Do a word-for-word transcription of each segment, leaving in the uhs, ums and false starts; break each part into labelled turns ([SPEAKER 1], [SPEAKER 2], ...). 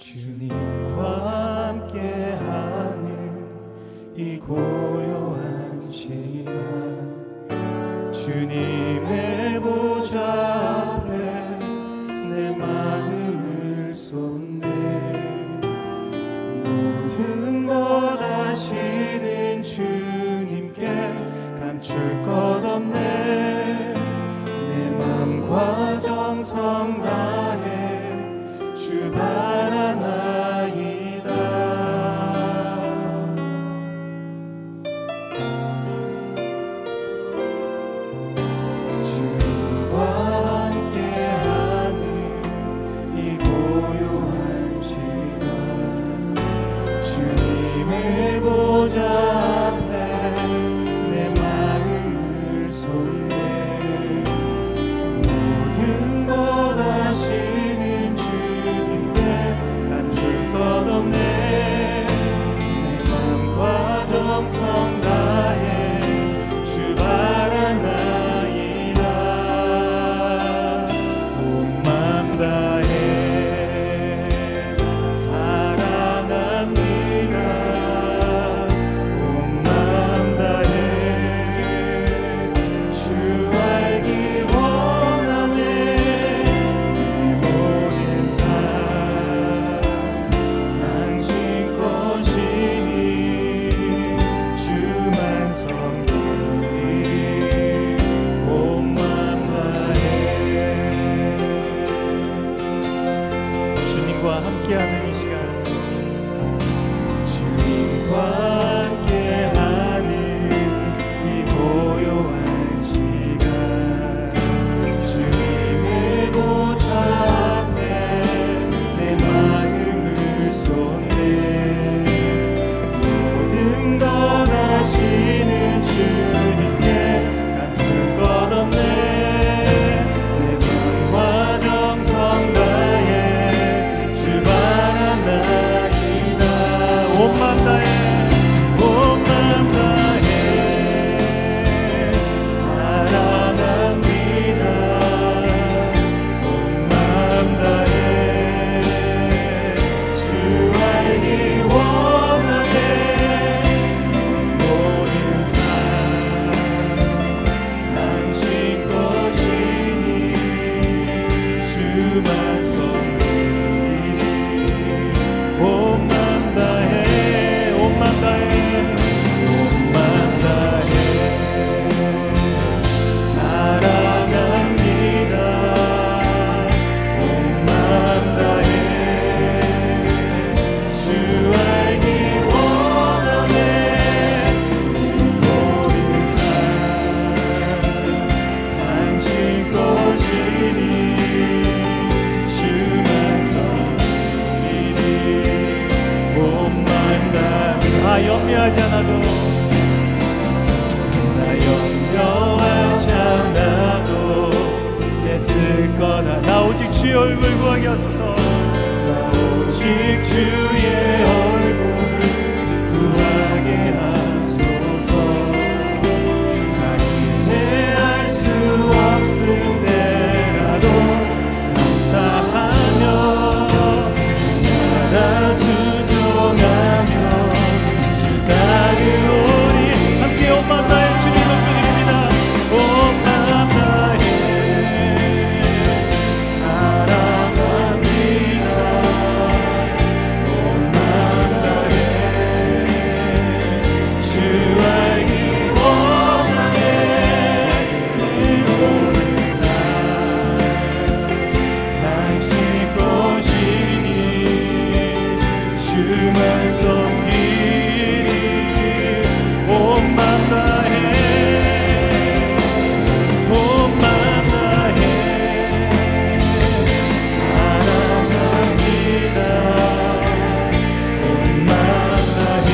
[SPEAKER 1] 주님과 함께하는 이 고요한 시간, 주님의 보좌 앞에 내 마음을 쏟네. 모든 것 아시는 주님께 감출 것 없네. 내 맘과 정성 다해 주 바라나이다. 주님과 함께하는 이 고요한 시간, 주님의 보좌 앞에 내 마음을 쏟네. 모든 것 아시는 주님께 감출 것 없네. 내 맘과 정성 다해 주 바라나이다. 온 맘 다해 사랑합니다. 온 맘 다해 주 알기 원하네. 내 모든 삶 당신 것이니 주만 섬기리. 온 맘 다해. 주님과 함께하는 이 시간, 주님과 함께하는 이 고요한 시간, 주님의 보좌 앞에 내 마음을 쏟네. 모든 것 아시는 주님께 감출 것 없네. 내 맘과 정성 다해 주 바라나이다. 온 맘 다해 온 맘 다해 사랑합니다. 온 맘 다해 주 알기 원하네. 모든 삶 당신 것이니 주만 섬기리. 온 맘 다해 온 맘 다해 온 맘 다해 사랑합니다. 온 맘 다해 주 알기 원하네. 모든 삶 당신 것이니 주만 섬기리. 온 맘 다해. 아 염려하지 않아도, 나 염려하지 않아도 애쓸 거다. 나 오직 주의 얼굴 구하게 하소서. 나 오직 주의 얼굴 구하게 하소서. 나 이해할 수 없을 때라도 감사하며 나라 순종하며 주 따르오리. 함께 온 맘 다해 주님을 드립니다. 온 맘 다해 사랑합니다. 온 맘 다해 주 알기 원하네. 내 모든 삶 당신 것이니 주만 섬기리. 온 맘 다해 온 맘 다해 사랑합니다. 온 맘 다해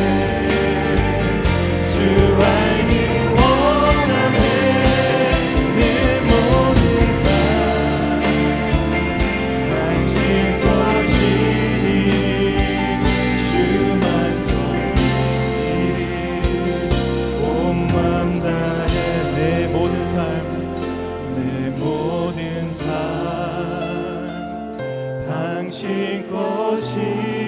[SPEAKER 1] 주 알기 원하네. 내 모든 삶 당신 것이니 주만 섬기리. 온 맘 다해 내 모든 삶 내 모든 삶 당신 것이니 주시